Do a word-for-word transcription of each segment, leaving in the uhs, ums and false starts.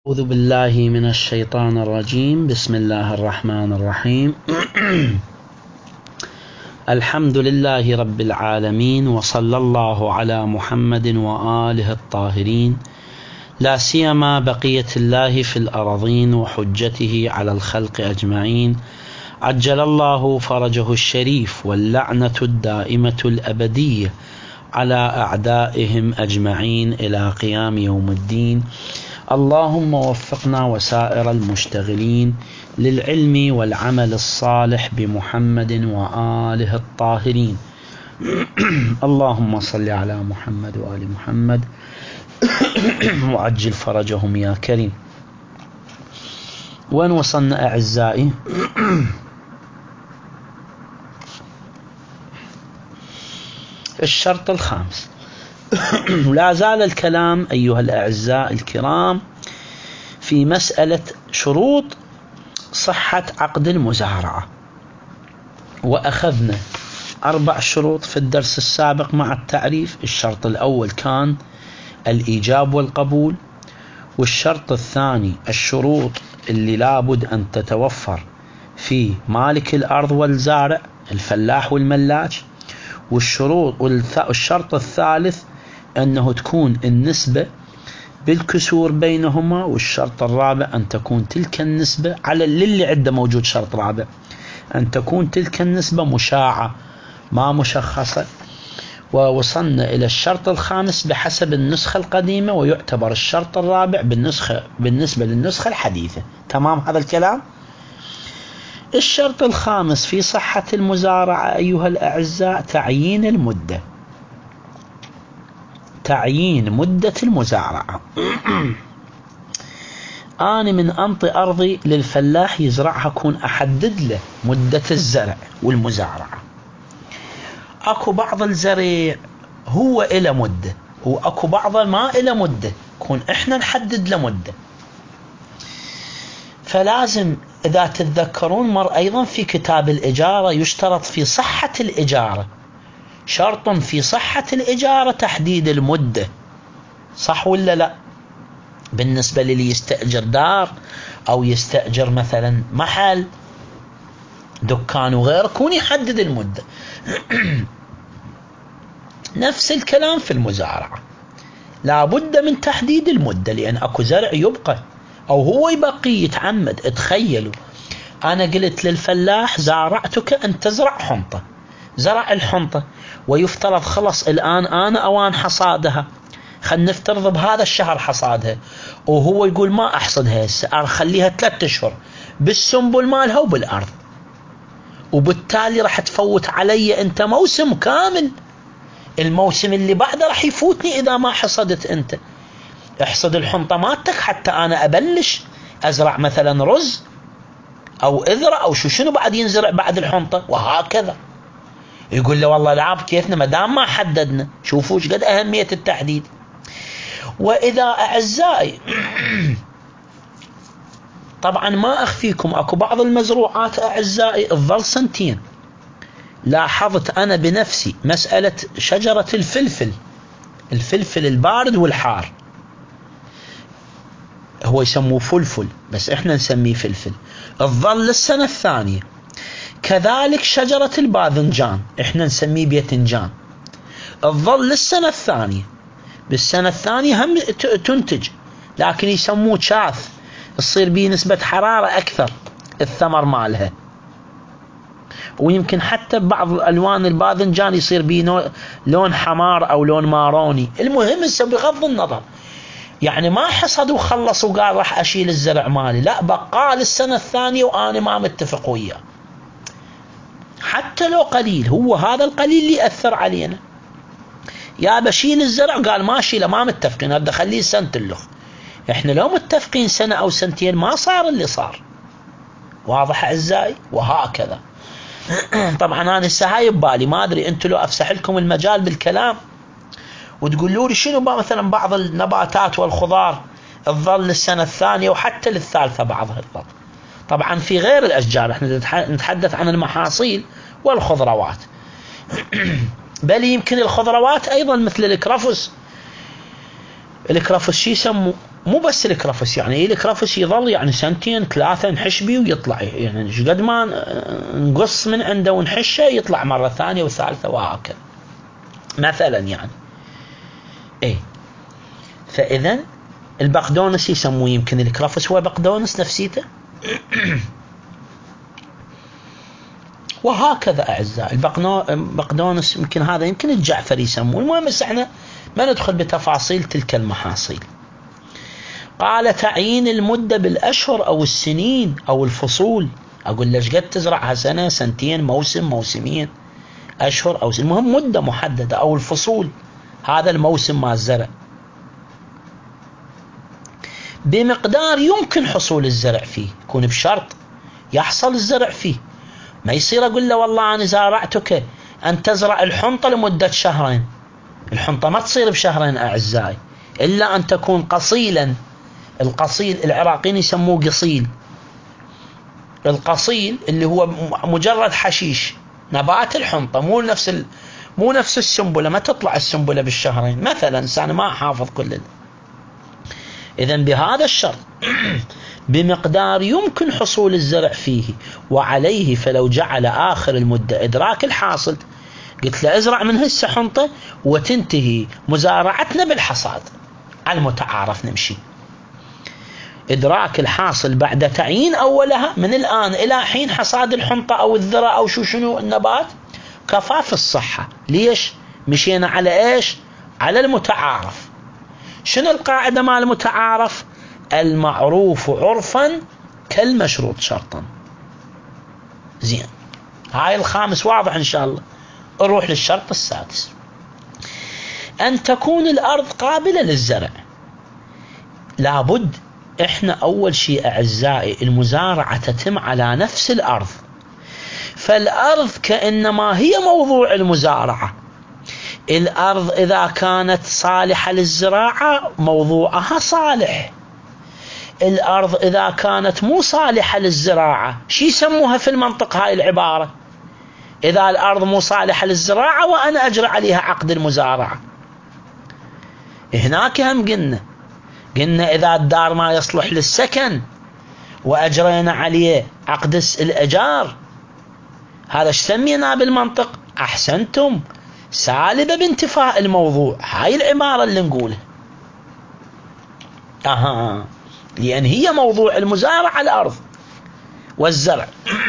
أعوذ بالله من الشيطان الرجيم. بسم الله الرحمن الرحيم. الحمد لله رب العالمين، وصلى الله على محمد وآله الطاهرين، لا سيما بقية الله في الأرضين وحجته على الخلق أجمعين، عجل الله فرجه الشريف، واللعنة الدائمة الأبدية على أعدائهم أجمعين إلى قيام يوم الدين. اللهم وفقنا وسائر المشتغلين للعلم والعمل الصالح بمحمد وآله الطاهرين. اللهم صل على محمد وآل محمد وعجل فرجهم يا كريم. وين وصلنا أعزائي؟ الشرط الخامس. لا زال الكلام أيها الأعزاء الكرام في مسألة شروط صحة عقد المزارعة، وأخذنا أربع شروط في الدرس السابق مع التعريف. الشرط الأول كان الإيجاب والقبول، والشرط الثاني الشروط اللي لابد أن تتوفر في مالك الأرض والزارع الفلاح والملاك، والشروط والشرط الثالث أنه تكون النسبة بالكسور بينهما، والشرط الرابع أن تكون تلك النسبة على للي عنده موجود شرط رابع أن تكون تلك النسبة مشاعة ما مشخصة. ووصلنا إلى الشرط الخامس بحسب النسخة القديمة، ويعتبر الشرط الرابع بالنسخة بالنسبة للنسخة الحديثة. تمام هذا الكلام؟ الشرط الخامس في صحة المزارعة أيها الأعزاء تعيين المدة، تعيين مدة المزارعة. أنا من أنطي أرضي للفلاح يزرعها أكون أحدد له مدة الزرع والمزارعة. أكو بعض الزرع هو إلى مدة، وأكو بعض ما إلى مدة، كون إحنا نحدد له مدة. فلازم إذا تتذكرون مر أيضا في كتاب الإجارة يشترط في صحة الإجارة، شرط في صحة الإجارة تحديد المدة، صح ولا لا؟ بالنسبة للي يستأجر دار أو يستأجر مثلا محل دكان وغيره كون يحدد المدة. نفس الكلام في المزارعة، لابد من تحديد المدة، لأن أكو زرع يبقى أو هو يبقي يتعمد. تخيلوا أنا قلت للفلاح زارعتك أن تزرع حنطة، زرع الحنطة ويفترض خلص الآن أنا أوان حصادها، خلينا نفترض بهذا الشهر حصادها، وهو يقول ما أحصدها هسه، أخليها ثلاثة أشهر بالسنبل مالها وبالأرض، وبالتالي راح تفوت علي أنت موسم كامل. الموسم اللي بعده راح يفوتني إذا ما حصدت أنت. احصد الحنطة مالتك حتى أنا أبلش أزرع مثلا رز أو إذرة أو شو شنو بعد ينزرع بعد الحنطة، وهكذا. يقول له والله العاب كيفنا ما دام ما حددنا. شوفوا ايش قد أهمية التحديد. وإذا أعزائي طبعا ما أخفيكم أكو بعض المزروعات أعزائي تظل سنتين. لاحظت أنا بنفسي مسألة شجرة الفلفل، الفلفل البارد والحار، هو يسموه فلفل بس احنا نسميه فلفل، تظل للسنة الثانية. كذلك شجرة الباذنجان احنا نسميه بيتنجان، تظل للسنة الثانية. بالسنة الثانية هم تنتج، لكن يسموه شاث، تصير به نسبة حرارة أكثر الثمر مالها. ويمكن حتى بعض الألوان الباذنجان يصير به لون حمار أو لون ماروني. المهم بغض النظر، يعني ما حصد وخلص وقال راح أشيل الزرع مالي، لا، بقى للسنة الثانية وأنا ما متفق وياه حتى لو قليل. هو هذا القليل اللي يأثر علينا. يا بشيل الزرع قال ما شيله، ما متفقين، هذا خليه سنة اللخ. احنا لو متفقين سنة أو سنتين ما صار اللي صار. واضح أعزائي؟ وهكذا. طبعا أنا هسه ببالي، ما أدري أنتوا لو أفسح لكم المجال بالكلام وتقولوا لي شنو مثلا بعض النباتات والخضار تظل للسنة الثانية وحتى للثالثة بعضها تظل. طبعا في غير الأشجار احنا نتحدث عن المحاصيل والخضروات. بل يمكن الخضروات أيضا مثل الكرفس. الكرفس شي يسموه؟ مو بس الكرفس، يعني الكرفس يظل يعني سنتين ثلاثة نحش بيه ويطلع، يعني ايش قد ما نقص من عنده ونحشه يطلع مرة ثانية وثالثة وهكذا مثلا يعني. ايه فإذا البقدونس يسموه يمكن الكرفس هو بقدونس نفسيته وهكذا أعزائي. البقدونس يمكن هذا يمكن الجعفر يسموه. المهم بس احنا ما ندخل بتفاصيل تلك المحاصيل. قال تعيين المدة بالأشهر أو السنين أو الفصول. أقول ليش قد تزرعها سنة سنتين موسم موسمين أشهر أو سنين، المهم مدة محددة أو الفصول، هذا الموسم مع الزرع بمقدار يمكن حصول الزرع فيه، يكون بشرط يحصل الزرع فيه. ما يصير أقول له والله أنا زارعتك أن تزرع الحنطة لمدة شهرين، الحنطة ما تصير بشهرين أعزائي إلا أن تكون قصيلا. القصيل العراقيين يسموه قصيل، القصيل اللي هو مجرد حشيش نبات الحنطة، مو نفس ال... مو نفس السنبلة، ما تطلع السنبلة بالشهرين مثلا، أنا ما أحافظ كل. إذن بهذا الشرط بمقدار يمكن حصول الزرع فيه وعليه، فلو جعل آخر المدة إدراك الحاصل، قلت له ازرع من هسه حنطة وتنتهي مزارعتنا بالحصاد على المتعارف نمشي، إدراك الحاصل بعد تعيين أولها من الآن إلى حين حصاد الحنطة أو الذرة أو شو شنو النبات كفاف الصحة. ليش مشينا على إيش؟ على المتعارف. شنو القاعدة مع المتعارف؟ المعروف عرفا كالمشروط شرطا. زين، هاي الخامس واضح إن شاء الله. نروح للشرط السادس، أن تكون الأرض قابلة للزرع. لابد إحنا أول شيء أعزائي المزارعة تتم على نفس الأرض، فالأرض كأنما هي موضوع المزارعة. الأرض إذا كانت صالحة للزراعة موضوعها صالح، الأرض إذا كانت مو صالحة للزراعة شي يسموها في المنطق هاي العبارة؟ إذا الأرض مو صالحة للزراعة وأنا أجري عليها عقد المزارعة. هناك هم قلنا قلنا إذا الدار ما يصلح للسكن وأجرينا عليه عقد الإيجار، هذا ايش سمينا بالمنطق؟ أحسنتم، سالبة بانتفاء الموضوع. هاي العبارة اللي نقولها. أها، لأن هي موضوع المزارعة الأرض والزرع.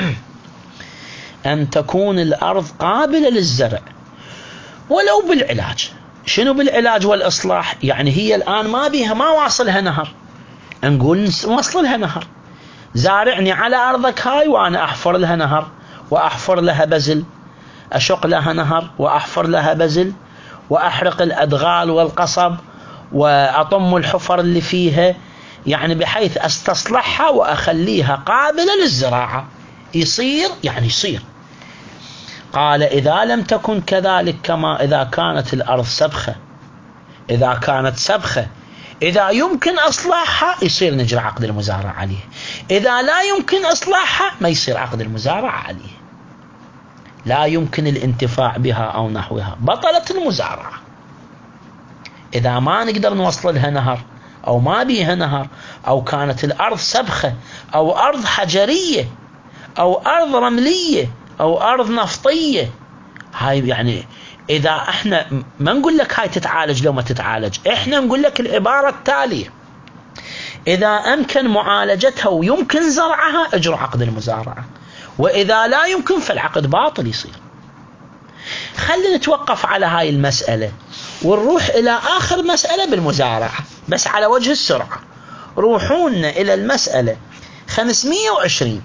أن تكون الأرض قابلة للزرع ولو بالعلاج. شنو بالعلاج والإصلاح؟ يعني هي الآن ما بيها، ما واصلها نهر، نقول نوصل لها نهر. زارعني على أرضك هاي وأنا أحفر لها نهر وأحفر لها بزل، أشق لها نهر وأحفر لها بزل وأحرق الأدغال والقصب وأطم الحفر اللي فيها، يعني بحيث أستصلحها وأخليها قابلة للزراعة. يصير يعني يصير. قال إذا لم تكن كذلك، كما إذا كانت الأرض سبخة، إذا كانت سبخة إذا يمكن إصلاحها يصير نجري عقد المزارعة عليه، إذا لا يمكن إصلاحها ما يصير عقد المزارعة عليه، لا يمكن الانتفاع بها أو نحوها، بطلت المزارعة. إذا ما نقدر نوصل لها نهر أو ما بيها نهر أو كانت الأرض سبخة أو أرض حجرية أو أرض رملية أو أرض نفطية، هاي يعني إذا احنا ما نقول لك هاي تتعالج لو ما تتعالج، احنا نقول لك العبارة التالية: إذا أمكن معالجتها ويمكن زرعها اجروا عقد المزارعة، وإذا لا يمكن فالعقد باطل يصير. خلينا نتوقف على هاي المسألة ونروح إلى آخر مسألة بالمزارعة بس على وجه السرعة. روحونا إلى المسألة خمسمية وعشرين.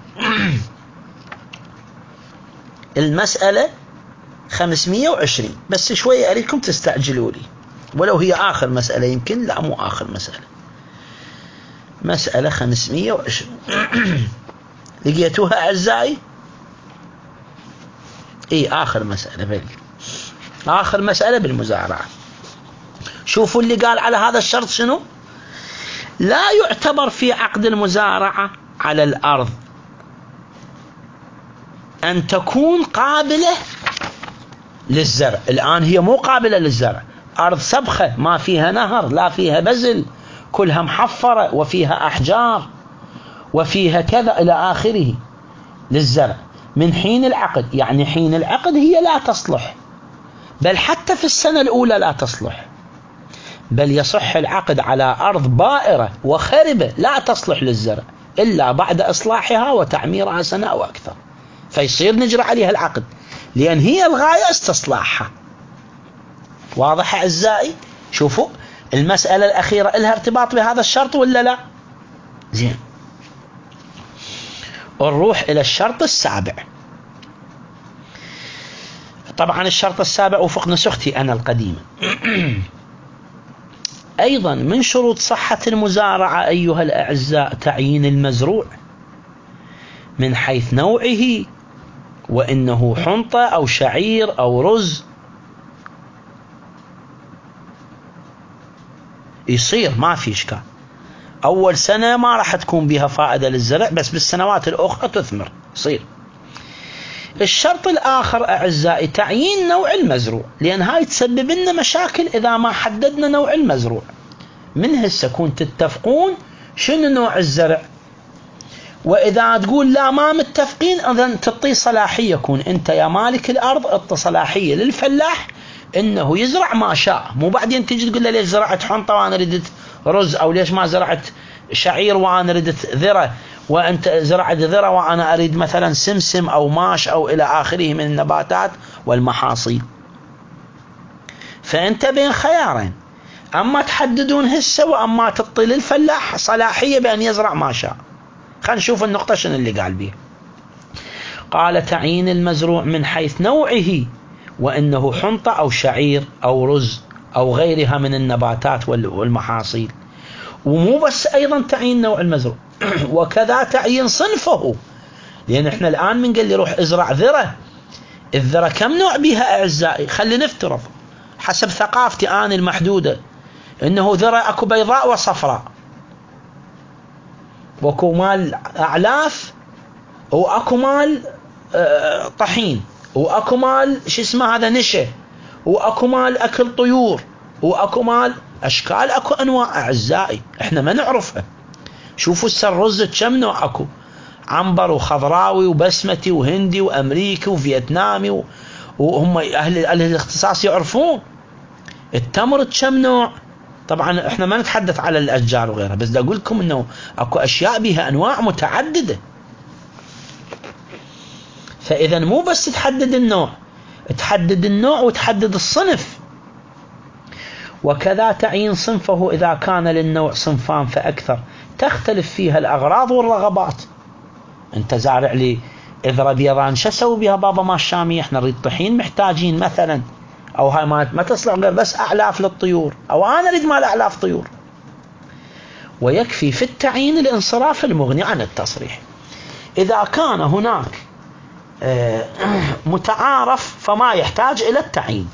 المسألة خمسمية وعشرين بس شوية أريكم تستعجلوا لي، ولو هي آخر مسألة، يمكن لا مو آخر مسألة. مسألة خمسمية وعشرين لقيتوها أعزائي؟ إيه آخر مسألة بلي. آخر مسألة بالمزارعة. شوفوا اللي قال على هذا الشرط شنو: لا يعتبر في عقد المزارعة على الأرض أن تكون قابلة للزرع. الآن هي مو قابلة للزرع، أرض سبخة ما فيها نهر لا فيها بزل كلها محفرة وفيها أحجار وفيها كذا إلى آخره للزرع من حين العقد. يعني حين العقد هي لا تصلح، بل حتى في السنة الأولى لا تصلح، بل يصح العقد على أرض بائرة وخربة لا تصلح للزرع إلا بعد إصلاحها وتعميرها سنة أو أكثر، فيصير نجرى عليها العقد لأن هي الغاية استصلاحها. واضح أعزائي؟ شوفوا المسألة الأخيرة لها ارتباط بهذا الشرط ولا لا؟ زين، نروح إلى الشرط السابع. طبعا الشرط السابع وفق نسختي أنا القديمة. أيضا من شروط صحة المزارعة أيها الأعزاء تعيين المزروع من حيث نوعه، وإنه حنطة أو شعير أو رز. يصير ما في إشكال، أول سنة ما راح تكون بها فائدة للزرع، بس بالسنوات الأخرى تثمر يصير. الشرط الآخر أعزائي تعيين نوع المزروع، لأن هاي تسبب لنا مشاكل إذا ما حددنا نوع المزروع. من هسه كون تتفقون شنو نوع الزرع، وإذا تقول لا ما متفقين إذن تعطي صلاحية، كون أنت يا مالك الأرض اعطي صلاحية للفلاح إنه يزرع ما شاء، مو بعدين تجي تقول له ليش زرعت حنطة وأنا ردت رز، أو ليش ما زرعت شعير وأنا ردت ذرة، وأنت زرعت ذرة وأنا أريد مثلا سمسم أو ماش أو إلى آخره من النباتات والمحاصيل. فأنت بين خيارين، أما تحددون هسه وأما تعطي للفلاح صلاحية بأن يزرع ما شاء. خلينا نشوف النقطة شنو اللي قال بيه. قال تعيين المزروع من حيث نوعه، وأنه حنطة أو شعير أو رز أو غيرها من النباتات والمحاصيل. ومو بس أيضا تعيين نوع المزروع وكذا تعيين صنفه، لأن احنا الآن من قال لي روح ازرع ذرة، الذرة كم نوع بها أعزائي؟ خلي نفترض حسب ثقافتي آن المحدودة إنه ذرة أكو بيضاء وصفراء، وأكو مال أعلاف، وأكو مال طحين، وأكو مال شو اسمه هذا نشا، وأكو مال أكل طيور، وأكو مال أشكال، أكو أنواع أعزائي إحنا ما نعرفها. شوفوا الرز كم نوع أكو، عنبر وخضراوي وبسمتي وهندي وأمريكي وفيتنامي، وهم أهل, أهل الاختصاص يعرفون. التمر كم نوع، طبعا احنا ما نتحدث على الأشجار وغيرها، بس أقول لكم أنه أكو أشياء بها أنواع متعددة. فإذا مو بس تحدد النوع، تحدد النوع وتحدد الصنف. وكذا تعيين صنفه إذا كان للنوع صنفان فأكثر تختلف فيها الأغراض والرغبات. أنت زارع لي إذرة بيضان، شو أسوي بها بابا ما الشامية؟ إحنا نريد طحين محتاجين مثلا، أو هاي ما ما تصلح غير بس أعلاف للطيور، أو أنا أريد مال أعلاف طيور. ويكفي في التعيين الانصراف المغني عن التصريح. إذا كان هناك متعارف فما يحتاج إلى التعيين.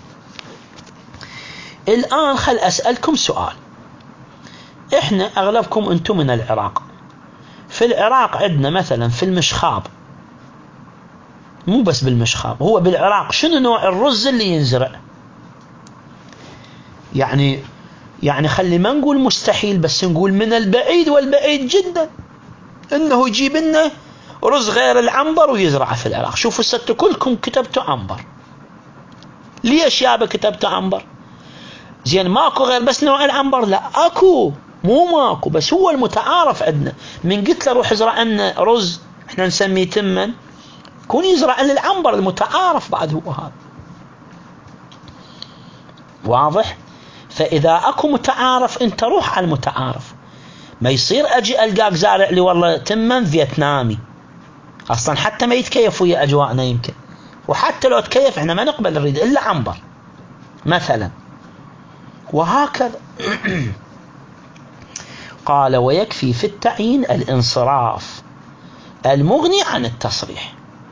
الآن خل أسألكم سؤال. إحنا أغلبكم أنتم من العراق، في العراق عندنا مثلا في المشخاب، مو بس بالمشخاب، هو بالعراق شنو نوع الرز اللي ينزرع؟ يعني يعني خلي ما نقول مستحيل، بس نقول من البعيد والبعيد جدا انه يجيب لنا رز غير العنبر ويزرعه في العراق. شوفوا ست كلكم كتبتوا عنبر، ليش يابا كتبتوا عنبر؟ زين ماكو غير بس نوع العنبر؟ لا اكو، مو ماكو، بس هو المتعارف عندنا. من قلت له روح ازرع لنا رز احنا نسميه تمن، كون يزرع لنا العنبر المتعارف بعد هو هذا. واضح؟ فإذا أكو متعارف أنت روح على المتعارف، ما يصير أجي ألقاك زارع لي والله تمن فيتنامي، أصلا حتى ما يتكيف ويا أجواءنا يمكن، وحتى لو تكيف احنا ما نقبل نريد إلا عنبر مثلا، وهكذا. قال ويكفي في التعيين الانصراف المغني عن التصريح.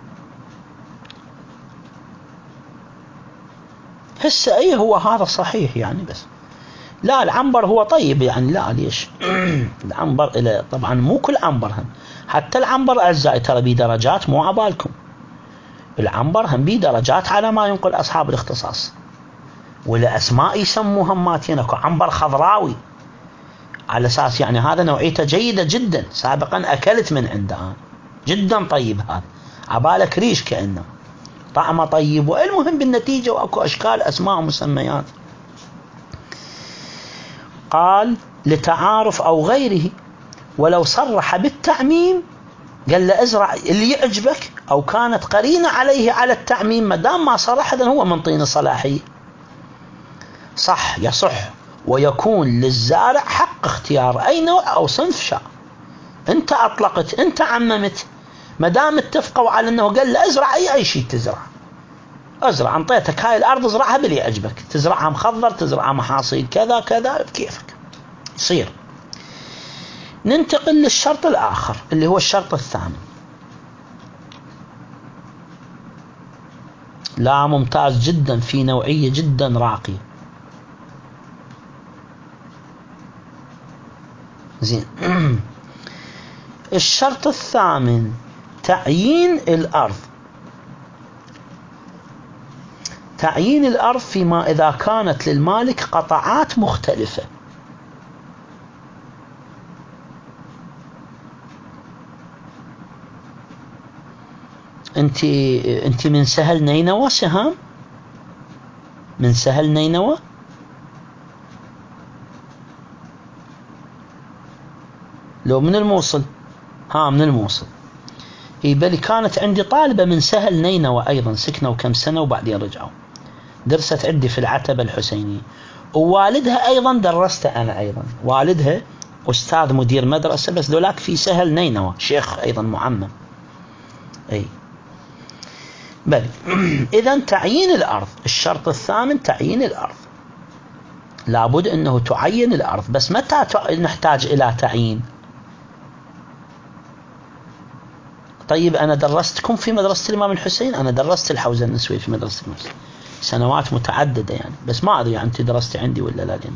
هسه أي هو هذا صحيح يعني، بس لا العنبر هو طيب يعني، لا ليش العنبر إلى طبعا مو كل عنبر هم، حتى العنبر أعزائي ترى بيه درجات، مو عبالكم، العنبر هم بيه درجات على ما ينقل أصحاب الاختصاص، ولا أسماء يسموها ماتين. أكو عنبر خضراوي، على أساس يعني هذا نوعيته جيدة جدا، سابقا أكلت من عنده أنا، جدا طيب هذا، عبالك ريش كأنه طعمه طيب. والمهم بالنتيجة وأكو أشكال أسماء ومسميات. قال لتعارف أو غيره، ولو صرح بالتعميم قال له ازرع اللي يعجبك، أو كانت قرينة عليه على التعميم، ما دام ما صرح إذن هو من طين صلاحية صح يصح، ويكون للزارع حق اختيار أي نوع أو صنف شاء. أنت أطلقت، أنت عممت، ما دام اتفقوا على أنه قال له ازرع أي أي شيء تزرع، ازرع، انطيتك هاي الأرض ازرعها باللي يعجبك، تزرعها مخضر، تزرعها محاصيل كذا كذا بكيفك يصير. ننتقل للشرط الآخر اللي هو الشرط الثامن. لا ممتاز جدا، في نوعية جدا راقية. زين. الشرط الثامن تعيين الأرض. تعيين الأرض فيما إذا كانت للمالك قطعات مختلفة. انت انت من سهل نينوى سهام؟ من سهل نينوى؟ لو من الموصل؟ ها من الموصل. اي بل كانت عندي طالبة من سهل نينوى ايضا، سكنوا كم سنة وبعدين رجعوا، درست عندي في العتبة الحسينية، ووالدها ايضا درست انا ايضا، والدها استاذ مدير مدرسة، بس ذولاك في سهل نينوى شيخ ايضا معمم. اي بل إذا تعيين الأرض، الشرط الثامن تعيين الأرض، لابد أنه تعين الأرض. بس متى نحتاج إلى تعيين؟ طيب أنا درستكم في مدرسة الإمام الحسين، أنا درست الحوزة النسوية في مدرسة الإمام الحسين سنوات متعددة يعني، بس ما أدري يعني أنت درست عندي ولا لا. لين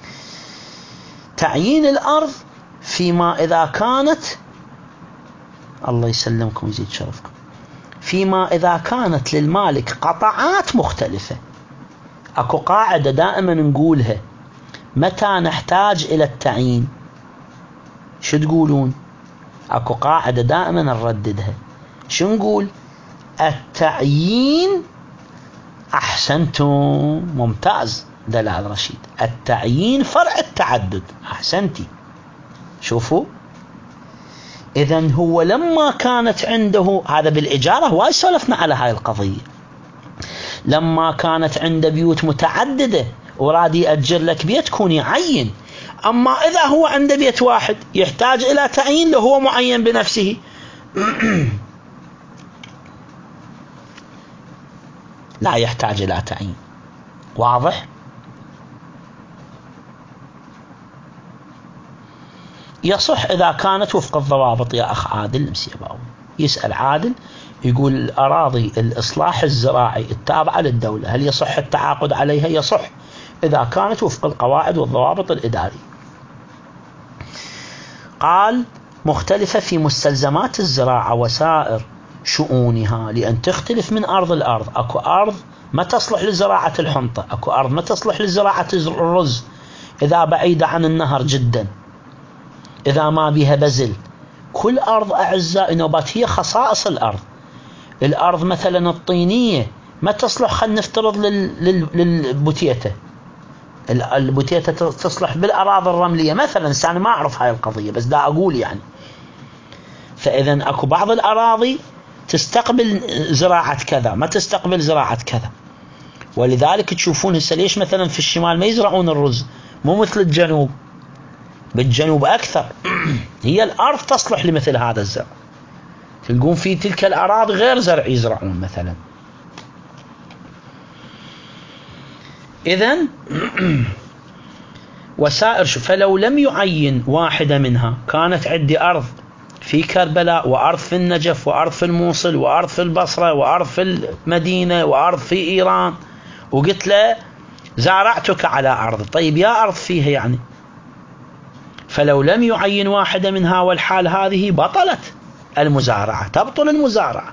تعيين الأرض فيما إذا كانت، الله يسلمكم ويزيد شرفكم، فيما إذا كانت للمالك قطعات مختلفة. أكو قاعدة دائما نقولها متى نحتاج إلى التعيين، شو تقولون؟ أكو قاعدة دائما نرددها، شو نقول؟ التعيين، أحسنتم ممتاز دلال رشيد، التعيين فرع التعدد، أحسنتي. شوفوا، إذن هو لما كانت عنده، هذا بالإجارة وايد سولفنا على هاي القضية، لما كانت عنده بيوت متعددة وراد يأجر لك بيت كون يعين. أما إذا هو عنده بيت واحد يحتاج إلى تعيين له هو معين بنفسه. لا يحتاج إلى تعيين. واضح؟ يصح إذا كانت وفق الضوابط يا أخ عادل المسيباوي. يسأل عادل يقول الأراضي الإصلاح الزراعي التابعة للدولة هل يصح التعاقد عليها؟ يصح إذا كانت وفق القواعد والضوابط الإدارية. قال مختلفة في مستلزمات الزراعة وسائر شؤونها، لأن تختلف من أرض الأرض. أكو أرض ما تصلح لزراعة الحنطة، أكو أرض ما تصلح لزراعة الرز إذا بعيدة عن النهر جدا، إذا ما بها بزل. كل أرض أعزائي نوبات هي خصائص الأرض. الأرض مثلا الطينية ما تصلح، خلينا نفترض للبوتيتة، البوتيتة تصلح بالأراضي الرملية مثلا، أنا ما أعرف هاي القضية بس دا أقول يعني. فإذا أكو بعض الأراضي تستقبل زراعة كذا ما تستقبل زراعة كذا، ولذلك تشوفون هسه ليش مثلا في الشمال ما يزرعون الرز، مو مثل الجنوب، بالجنوب أكثر. هي الأرض تصلح لمثل هذا الزرع، تلقون في تلك الأراضي غير زرع يزرعون مثلا. إذن وسائر، فلو لم يعين واحدة منها، كانت عندي أرض في كربلاء وأرض في النجف وأرض في الموصل وأرض في البصرة وأرض في المدينة وأرض في إيران، وقلت له زارعتك على أرض، طيب يا أرض فيها يعني، فلو لم يعين واحدة منها والحال هذه بطلت المزارعة، تبطل المزارعة.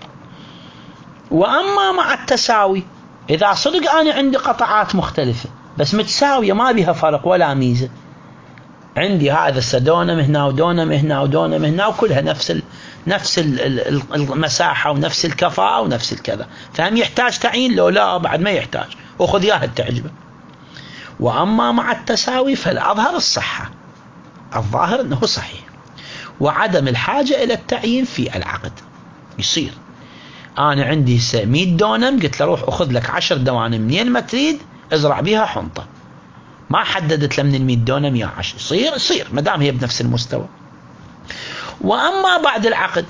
وأما مع التساوي، إذا صدق أنا عندي قطعات مختلفة بس متساوية ما بها فرق ولا ميزة. عندي هذا السدونم هنا ودونم هنا ودونم هنا وكلها نفس ال نفس ال المساحة ونفس الكفاءة ونفس الكذا، فهم يحتاج تعيين لو لا بعد ما يحتاج وخذ ياها تعجبه. وأما مع التساوي فالأظهر الصحة، الظاهر أنه صحيح وعدم الحاجة إلى التعيين في العقد. يصير أنا عندي مئة دونم قلت له روح أخذ لك عشر دوانم منين ما تريد ازرع بها حنطة، ما حددت له من المئة دونم يا عشر، يصير يصير ما دام هي بنفس المستوى. وأما بعد العقد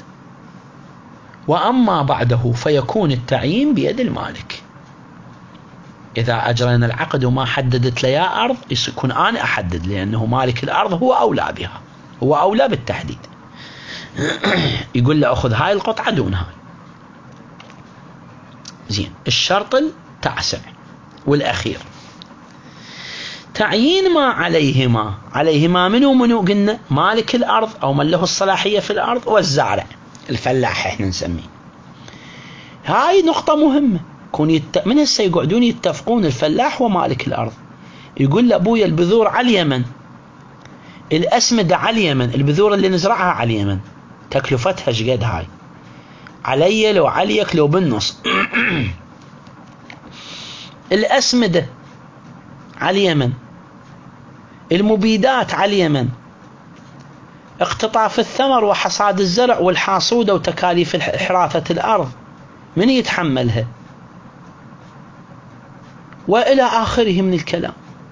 وأما بعده فيكون التعيين بيد المالك. إذا أجرينا العقد وما حددت لي يا أرض يكون أنا أحدد، لأنه مالك الأرض هو أولى بها، هو أولى بالتحديد. يقول له أخذ هاي القطعة دون هاي. زين. الشرط التاسع والأخير تعيين ما عليهما. عليهما منو منو قلنا؟ مالك الأرض أو من له الصلاحية في الأرض والزارع الفلاح احنا نسميه. هاي نقطة مهمة. كون يت... من هسه يقعدون يتفقون الفلاح ومالك الأرض، يقول له أبويا البذور على اليمن، الأسمدة على اليمن، البذور اللي نزرعها على اليمن تكلفتها شقد هاي؟ علي لو عليك لو بالنص. الأسمدة على اليمن، المبيدات على اليمن، اقتطاف الثمر وحصاد الزرع والحاصودة وتكاليف حراثة الأرض من يتحملها؟ وإلى آخره من الكلام.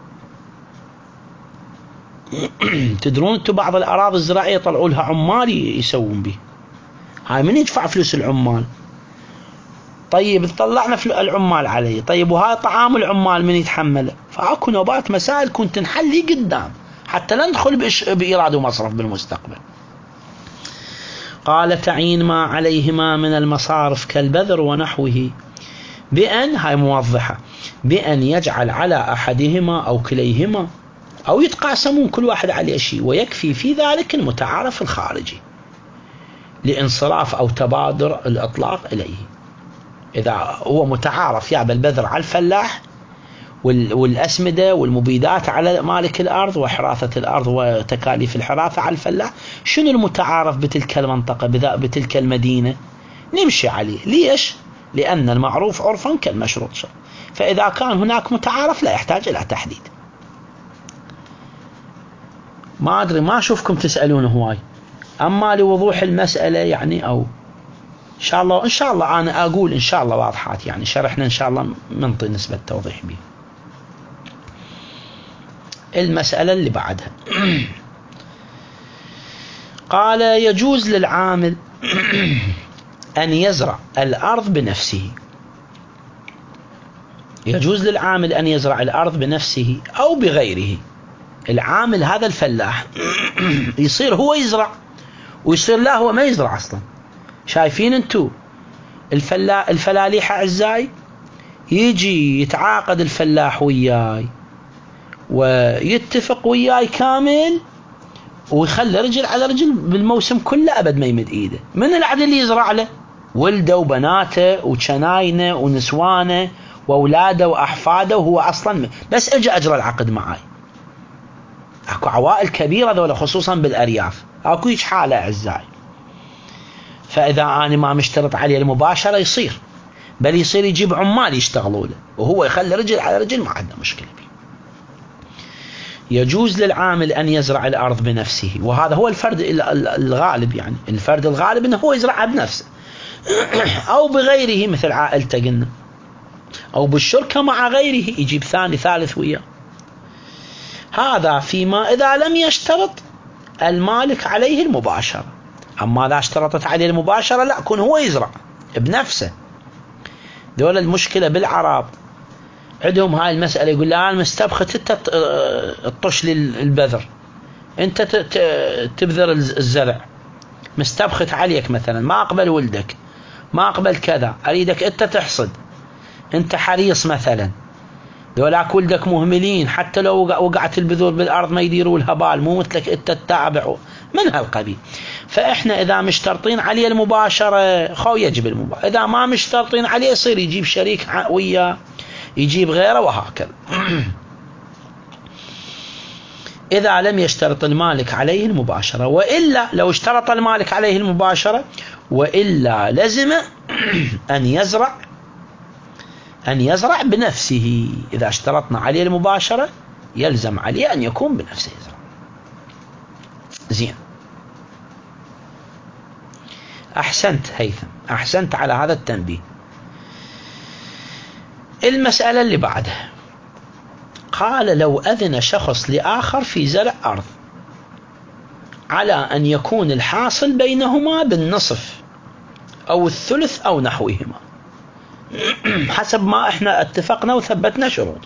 تدرون انتم بعض الأراضي الزراعية طلعوا لها عمال يسوون به، هاي من يدفع فلوس العمال؟ طيب طلعنا العمال عليه، طيب وهاي طعام العمال من يتحمله؟ فاكو نوبات مسائل كنت تنحل لي قدام حتى لا ندخل بإيراد ومصرف بالمستقبل. قال تعيين ما عليهما من المصارف كالبذر ونحوه بأن، هاي موضحة، بأن يجعل على أحدهما أو كليهما أو يتقاسمون كل واحد عليه شيء، ويكفي في ذلك المتعارف الخارجي لانصراف أو تبادر الإطلاق إليه. إذا هو متعارف يعمل البذر على الفلاح والأسمدة والمبيدات على مالك الأرض وحراثة الأرض وتكاليف الحراثة على الفلاح، شنو المتعارف بتلك المنطقة بتلك المدينة نمشي عليه. ليش؟ لأن المعروف عرفا كالمشروط شرعا. فإذا كان هناك متعارف لا يحتاج إلى تحديد. ما أدري، ما أشوفكم تسألون هواي، أما لوضوح المسألة يعني، أو إن شاء الله إن شاء الله أنا أقول إن شاء الله واضحات، يعني شرحنا إن شاء الله منطي نسبة توضيح به. المسألة اللي بعدها قال يجوز للعامل أن يزرع الأرض بنفسه. يجوز للعامل أن يزرع الأرض بنفسه أو بغيره. العامل هذا الفلاح يصير هو يزرع ويصير لا هو ما يزرع أصلا. شايفين انتو الفلا الفلاليح أعزائي؟ يجي يتعاقد الفلاح وياي ويتفق وياي كامل ويخلي رجل على رجل بالموسم كله أبد ما يمد إيده. من العدل اللي يزرع له؟ ولده وبناته وشناينه ونسوانه وأولاده وأحفاده، وهو أصلا بس أجي أجرى العقد معاي. أكو عوائل كبيرة ذولا خصوصا بالأرياف، أكو إيش حالة أعزائي. فإذا أنا ما مشترط عليه المباشرة يصير، بل يصير يجيب عمال يشتغلوا له وهو يخلي رجل على رجل، ما عندنا مشكلة بيه. يجوز للعامل أن يزرع الأرض بنفسه، وهذا هو الفرد الغالب، يعني الفرد الغالب أنه هو يزرعها بنفسه أو بغيره مثل عائلته قلنا، أو بالشركة مع غيره يجيب ثاني ثالث وياه. هذا فيما إذا لم يشترط المالك عليه المباشرة. أما إذا اشترطت عليه المباشرة لا، يكون هو يزرع بنفسه. دول المشكلة بالعرب عندهم هاي المسألة، يقول لا أنا مستبخت أنت تطش لي البذر، أنت تبذر الزرع، مستبخت عليك مثلا، ما أقبل ولدك، ما أقبل كذا، أريدك أنت تحصد، أنت حريص مثلا، ذولاك ولدك مهملين حتى لو وقعت البذور بالأرض ما يديروا الهبال، مو مثلك أنت تتابع من هالقبيل. فإحنا إذا مشترطين عليه المباشرة خو يجب المباشرة، إذا ما مشترطين عليه يصير يجيب شريك وياه، يجيب غيره وهكذا. إذا لم يشترط المالك عليه المباشرة، وإلا لو اشترط المالك عليه المباشرة وإلا لزم أن يزرع أن يزرع بنفسه. إذا اشترطنا عليه المباشرة يلزم عليه أن يكون بنفسه يزرع. زين، أحسنت هيثم، أحسنت على هذا التنبيه. المسألة اللي بعدها قال لو أذن شخص لآخر في زرع أرض على أن يكون الحاصل بينهما بالنصف أو الثلث أو نحوهما حسب ما احنا اتفقنا وثبتنا شروط.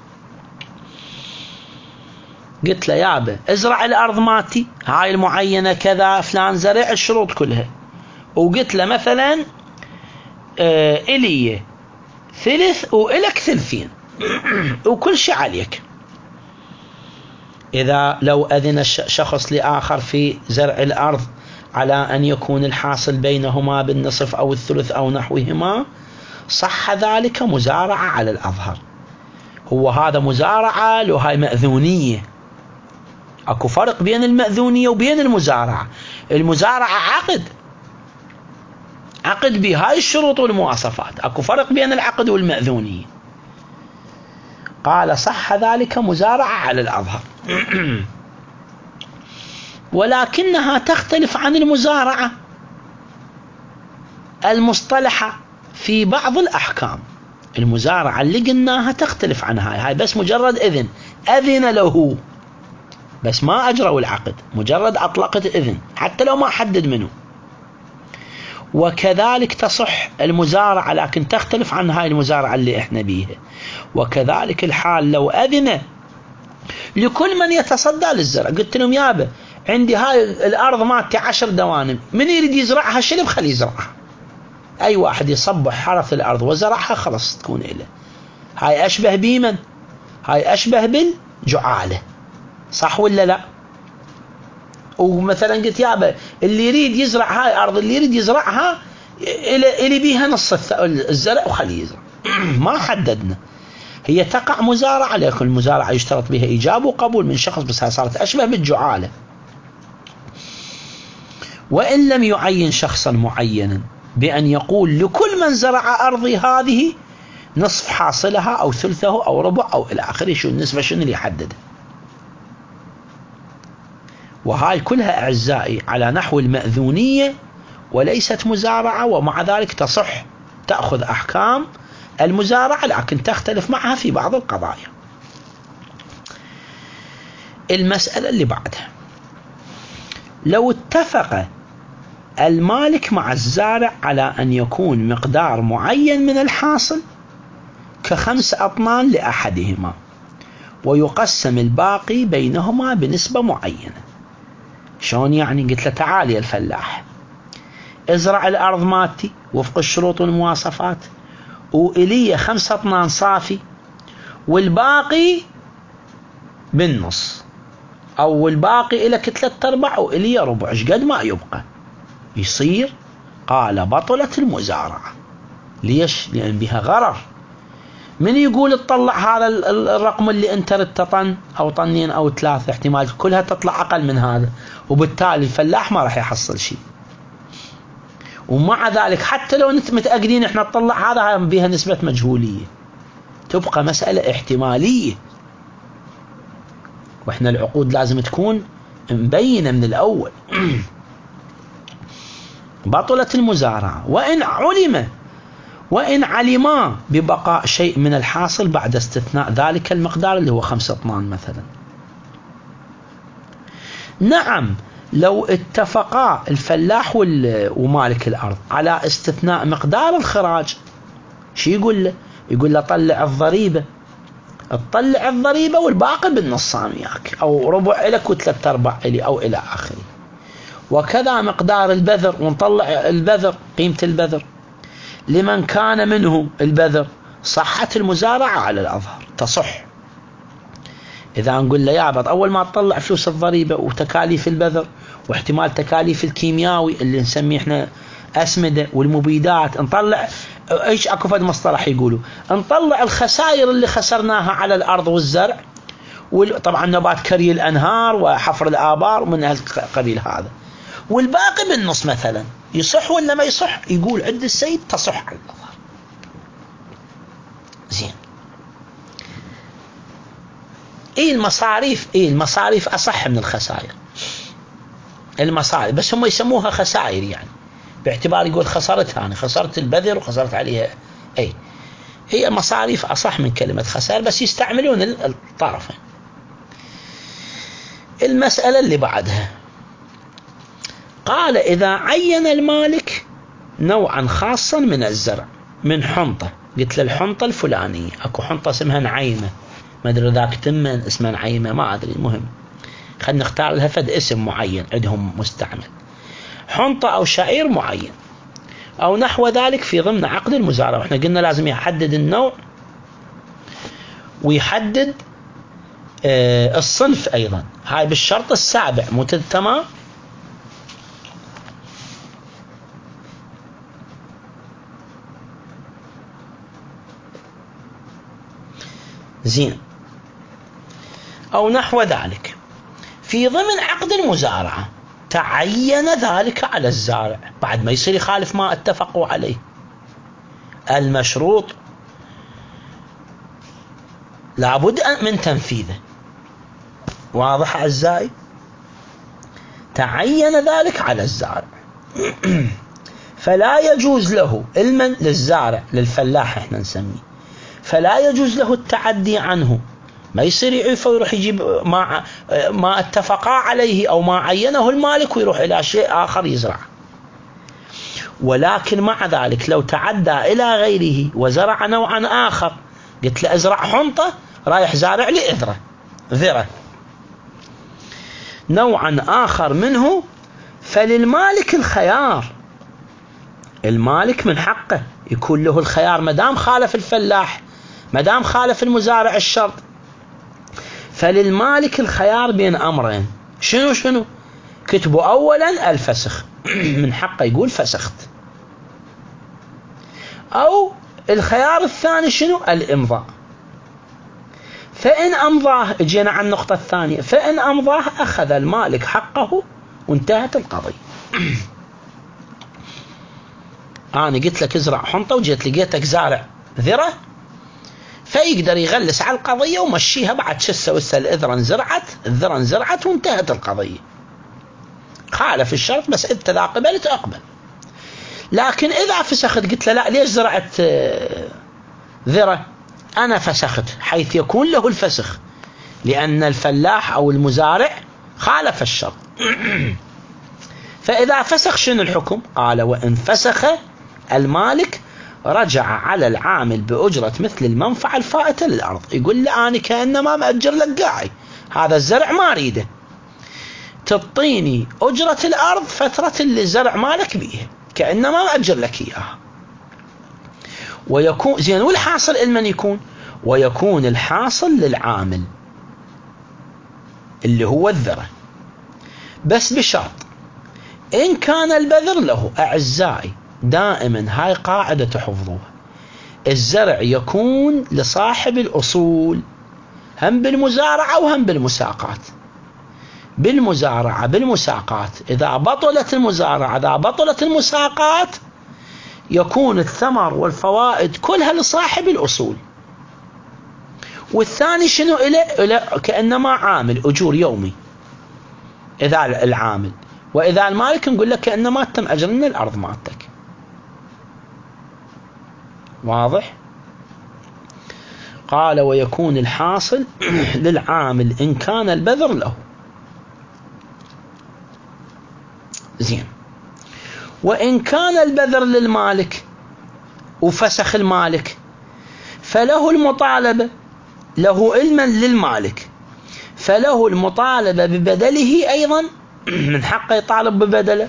قلت له يابا ازرع الأرض مالتي هاي المعينة كذا فلان زرع الشروط كلها، وقلت له مثلا اه إلي ثلث وإلك ثلثين وكل شيء عليك. إذا لو أذن شخص لآخر في زرع الأرض على أن يكون الحاصل بينهما بالنصف أو الثلث أو نحوهما صح ذلك مزارعة على الأظهر. هو هذا مزارعة لو هاي مأذونية، أكو فرق بين المأذونية وبين المزارعة. المزارعة عقد عقد بهاي الشروط والمواصفات، أكو فرق بين العقد والمأذونية. قال صح ذلك مزارعة على الأظهر ولكنها تختلف عن المزارعة المصطلحة في بعض الأحكام. المزارعة اللي قلناها تختلف عن هاي، هاي بس مجرد إذن، أذن له بس ما أجروا العقد، مجرد أطلقت إذن حتى لو ما حدد منه. وكذلك تصح المزارعة لكن تختلف عن هاي المزارعة اللي احنا بيها. وكذلك الحال لو أذن لكل من يتصدى للزرع، قلت لهم يابا عندي هاي الأرض مالتي عشر دوانم، من يريد يزرعها شلب خلي يزرعها، أي واحد يصبح حرث الأرض وزرعها خلاص تكون إله. هاي أشبه بمن؟ هاي أشبه بالجعالة، صح ولا لا؟ ومثلا قلت يابا اللي يريد يزرع هاي أرض اللي يريد يزرعها اللي بيها نص الزرع وخلي يزرع ما حددنا. هي تقع مزارعة، لكن المزارعة يشترط بها إيجاب وقبول من شخص، بس هاي صارت أشبه بالجعالة. وإن لم يعين شخصا معينا بأن يقول لكل من زرع أرضي هذه نصف حاصلها أو ثلثه أو ربع أو إلى آخره، شو النسبة شنو اللي يحددها. وهاي كلها أعزائي على نحو المأذونية وليست مزارعة، ومع ذلك تصح تأخذ أحكام المزارعة لكن تختلف معها في بعض القضايا. المسألة اللي بعدها لو اتفق المالك مع الزارع على أن يكون مقدار معين من الحاصل كخمس أطنان لأحدهما ويقسم الباقي بينهما بنسبة معينة. شلون يعني؟ قلت له تعال يا الفلاح ازرع الأرض مالتي وفق الشروط والمواصفات، وإلي خمسة أطنان صافي والباقي بالنص، أو الباقي إلك ثلاثة أرباع وإلي ربع، قد ما يبقى يصير. قال بطلت المزارعة. ليش؟ لأن بها غرر. من يقول تطلع هذا الرقم اللي انت ردت طن أو طنين أو ثلاثة، احتمال كلها تطلع أقل من هذا، وبالتالي الفلاح ما راح يحصل شيء. ومع ذلك حتى لو انت متأكدين احنا نطلع هذا بها نسبة مجهولية، تبقى مسألة احتمالية. واحنا العقود لازم تكون مبينة من الأول. بطلت المزارعة وإن علم وإن علما ببقاء شيء من الحاصل بعد استثناء ذلك المقدار اللي هو خمسة أطنان مثلا. نعم لو اتفقا الفلاح ومالك الأرض على استثناء مقدار الخراج، شو يقول له؟ يقول له طلع الضريبة، تطلع الضريبة والباقي بالنصام ياك، أو ربع لك وثلاثة أرباع إلي أو إلى آخره. وكذا مقدار البذر، ونطلع البذر قيمة البذر لمن كان منه البذر. صحت المزارعة على الأظهر، تصح. إذا نقول له يا بعض أول ما تطلع فلوس الضريبة وتكاليف البذر واحتمال تكاليف الكيمياوي اللي نسميه احنا أسمدة والمبيدات، نطلع ايش اكو فد مصطلح يقولوا نطلع الخسائر اللي خسرناها على الأرض والزرع، طبعا نبات كري الأنهار وحفر الآبار ومن هالقبيل هذا. والباقي بالنص مثلا يصح ولا ما يصح؟ يقول عند السيد تصح على الأظهر. زين. ايه المصاريف، ايه المصاريف أصح من الخسائر. المصاريف بس هم يسموها خسائر يعني، باعتبار يقول خسرت هاني، خسرت البذر وخسرت عليها. اي هي مصاريف أصح من كلمة خسائر، بس يستعملون الطرفين. المسألة اللي بعدها قال إذا عين المالك نوعا خاصا من الزرع من حنطة، قلت له الحنطة الفلانية، اكو حنطة اسمها نعيمة، ما ادري ذاك تمن اسمها نعيمة، ما ادري، المهم خلينا نختار لها فد اسم معين عندهم مستعمل، حنطة او شعير معين او نحو ذلك في ضمن عقد المزارعة. واحنا قلنا لازم يحدد النوع ويحدد آه الصنف ايضا، هاي بالشرط السابع، مو تمام. زين. أو نحو ذلك في ضمن عقد المزارعة تعين ذلك على الزارع، بعد ما يصير يخالف ما اتفقوا عليه. المشروط لابد من تنفيذه. واضح أعزائي؟ تعين ذلك على الزارع فلا يجوز له علما للزارع، للفلاح احنا نسميه، فلا يجوز له التعدي عنه، ما يصير يعيفه ويروح يجيب ما ما اتفقا عليه او ما عينه المالك ويروح الى شيء اخر يزرع. ولكن مع ذلك لو تعدى الى غيره وزرع نوعا اخر، قلت له ازرع حنطة، رايح زارع لي اذرة ذرة نوعا اخر منه، فللمالك الخيار. المالك من حقه يكون له الخيار ما دام خالف الفلاح، ما دام خالف المزارع الشرط، فللمالك الخيار بين أمرين. شنو شنو؟ كتبوا أولا الفسخ من حقه يقول فسخت، أو الخيار الثاني شنو؟ الإمضاء. فإن أمضاه، جينا عن النقطة الثانية، فإن أمضاه أخذ المالك حقه وانتهت القضية. أنا قلت لك ازرع حنطة وجيت لقيتك زارع ذرة، فيقدر يغلس على القضية ومشيها بعد شو تسوي؟ الذرة انزرعت، الذرة انزرعت وانتهت القضية. خالف الشرط بس انت اذا قبلت اقبل. لكن اذا فسخت قلت له لا ليش زرعت ذرة؟ انا فسخت، حيث يكون له الفسخ لان الفلاح او المزارع خالف الشرط. فاذا فسخ شنو الحكم؟ قال وان فسخ المالك رجع على العامل بأجرة مثل المنفعة الفائتة للأرض. يقول له أنا كأنما مأجر لك قاعي، هذا الزرع ما أريده، تعطيني أجرة الأرض فترة اللي زرع مالك بيه، كأنما مأجر لك إياها. ويكون زين. والحاصل المن يكون؟ ويكون الحاصل للعامل اللي هو الذرة، بس بشرط إن كان البذر له. أعزائي دائما هاي قاعدة تحفظوها، الزرع يكون لصاحب الأصول، هم بالمزارعة وهم بالمساقات. بالمزارعة بالمساقات إذا بطلت المزارعة، إذا بطلت المساقات، يكون الثمر والفوائد كلها لصاحب الأصول. والثاني شنو إله؟ كأنما عامل أجور يومي إذا العامل، وإذا المالك نقول لك كأنما تم أجر من الأرض مالتك. واضح؟ قال ويكون الحاصل للعامل إن كان البذر له. زين. وإن كان البذر للمالك وفسخ المالك فله المطالبة، له علما للمالك، فله المطالبة ببدله أيضا، من حقه يطالب ببدله.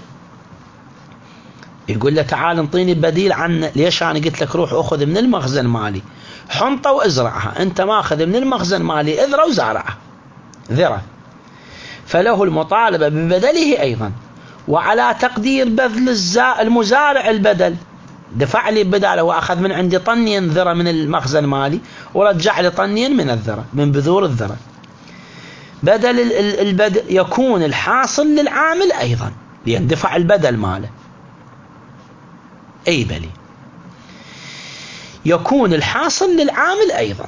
يقول له تعال انطيني بديل عنه. ليش أنا قلت لك روح أخذ من المخزن مالي حنطة وازرعها، أنت ما أخذ من المخزن مالي إذرة وزارعها ذرة، فله المطالبة ببدله أيضا، وعلى تقدير بذل المزارع البدل. دفع لي بداله وأخذ من عندي طنين ذرة من المخزن مالي ورجع لي طنين من الذرة، من بذور الذرة. بدل البدل يكون الحاصل للعامل أيضا ليندفع البدل ماله. أي بلي يكون الحاصل للعامل أيضا.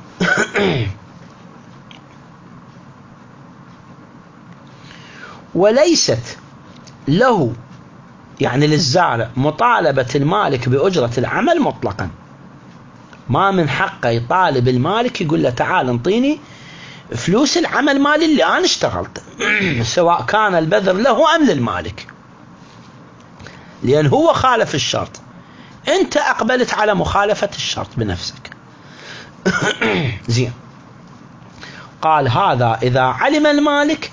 وليست له يعني للزارع مطالبة المالك بأجرة العمل مطلقا، ما من حقه يطالب المالك يقول له تعال انطيني فلوس العمل مالي اللي أنا اشتغلته سواء كان البذر له أم للمالك، لأن هو خالف الشرط، أنت أقبلت على مخالفة الشرط بنفسك. زين، قال هذا إذا علم المالك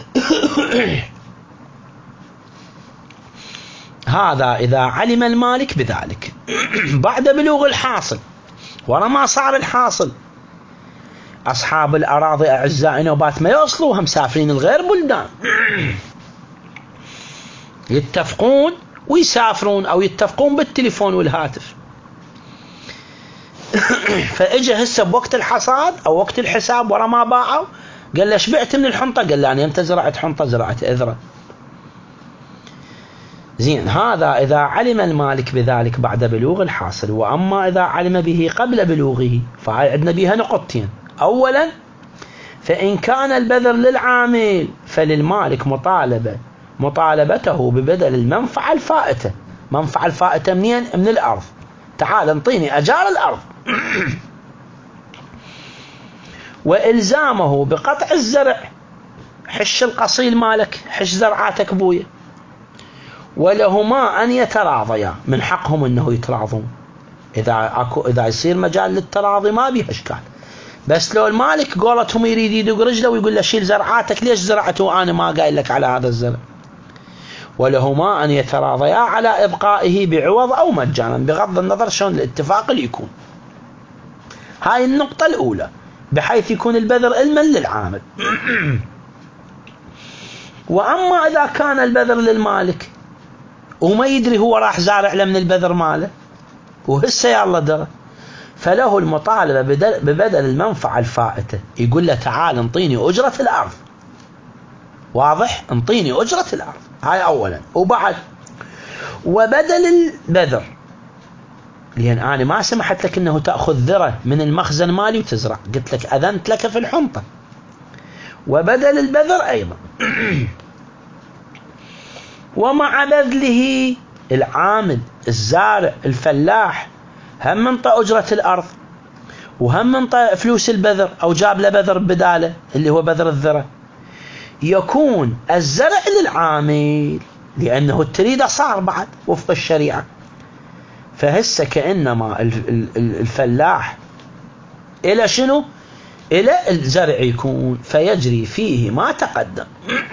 هذا إذا علم المالك بذلك بعد بلوغ الحاصل. ورا ما صار الحاصل أصحاب الأراضي أعزائنا وبات ما يوصلوها، مسافرين الغير بلدان، يتفقون ويسافرون أو يتفقون بالتليفون والهاتف. فإجا هسه بوقت الحصاد أو وقت الحساب ورا ما باعوا، قال له شبعت من الحنطة؟ قال له أنا أنت زرعت حنطة، زرعت إذرة. زين، هذا إذا علم المالك بذلك بعد بلوغ الحاصل. وأما إذا علم به قبل بلوغه فهاي عندنا بها نقطتين. أولا، فإن كان البذر للعامل فللمالك مطالبة مطالبته ببدل المنفعة الفائتة. منفعة الفائتة منين؟ من الأرض. تعال انطيني أجار الأرض. وإلزامه بقطع الزرع، حش القصيل مالك، حش زرعاتك بويا. ولهما أن يتراضيا، من حقهم أنه يتراضون. إذا أكو إذا يصير مجال للتراضي ما بيه إشكال. بس لو المالك قولتهم يريد يدق رجله ويقول له شيل زرعاتك، ليش زرعته وأنا ما قايل لك على هذا الزرع؟ ولهما أن يتراضيا على إبقائه بعوض أو مجانا، بغض النظر شلون الاتفاق اللي يكون. هاي النقطة الأولى، بحيث يكون البذر علما للعامل. وأما إذا كان البذر للمالك وما يدري هو راح زارع له من البذر ماله وهسه يلا درى، فله المطالبة ببدل المنفعة الفائتة. يقول له تعال انطيني أجرة الأرض. واضح؟ انطيني أجرة الأرض. هاي أولا. وبعد وبدل البذر، لأن أنا ما سمحت لك أنه تأخذ ذرة من المخزن مالي وتزرع، قلت لك أذنت لك في الحنطة. وبدل البذر أيضا. ومع بذله العامل الزارع الفلاح هم منطى أجرة الأرض وهم منطى فلوس البذر أو جاب له بذر بداله اللي هو بذر الذرة، يكون الزرع للعامل لأنه التريد صار بعد وفق الشريعة. فهسه كأنما الفلاح إلى شنو؟ إلى الزرع يكون، فيجري فيه ما تقدم.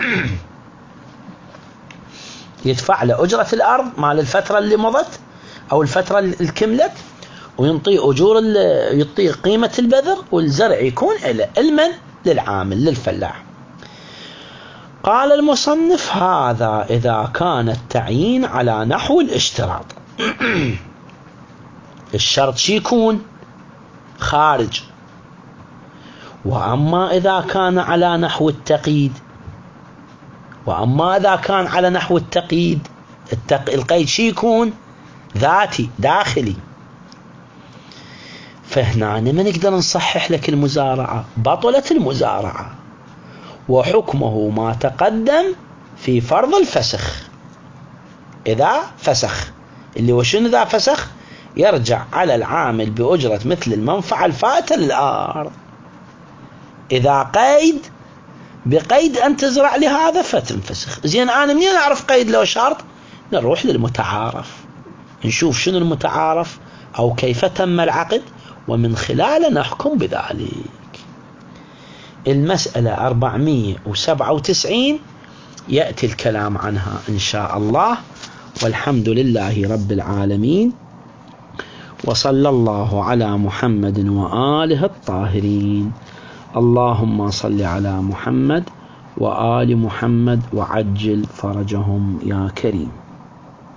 يدفع له أجرة الأرض مال الفترة اللي مضت أو الفترة اللي كملت، وينطي أجور يعطي قيمة البذر، والزرع يكون إلى المن للعامل للفلاح. قال المصنف هذا إذا كان التعيين على نحو الاشتراط. الشرط شي يكون خارج. وأما إذا كان على نحو التقييد وأما إذا كان على نحو التقييد التق... القيد شي يكون ذاتي داخلي. فهنا ما نقدر نصحح لك المزارعة، بطلت المزارعة، وحكمه ما تقدم في فرض الفسخ. إذا فسخ، اللي وشن إذا فسخ؟ يرجع على العامل بأجرة مثل المنفعة الفائتة للأرض. إذا قيد بقيد أن تزرع لهذا فتنفسخ. زين، أنا منين أعرف قيد له شرط؟ نروح للمتعارف، نشوف شنو المتعارف أو كيف تم العقد، ومن خلاله نحكم بذلك. المسألة أربعمئة وسبعة وتسعين يأتي الكلام عنها إن شاء الله، والحمد لله رب العالمين، وصلى الله على محمد وآله الطاهرين. اللهم صل على محمد وآل محمد وعجل فرجهم يا كريم.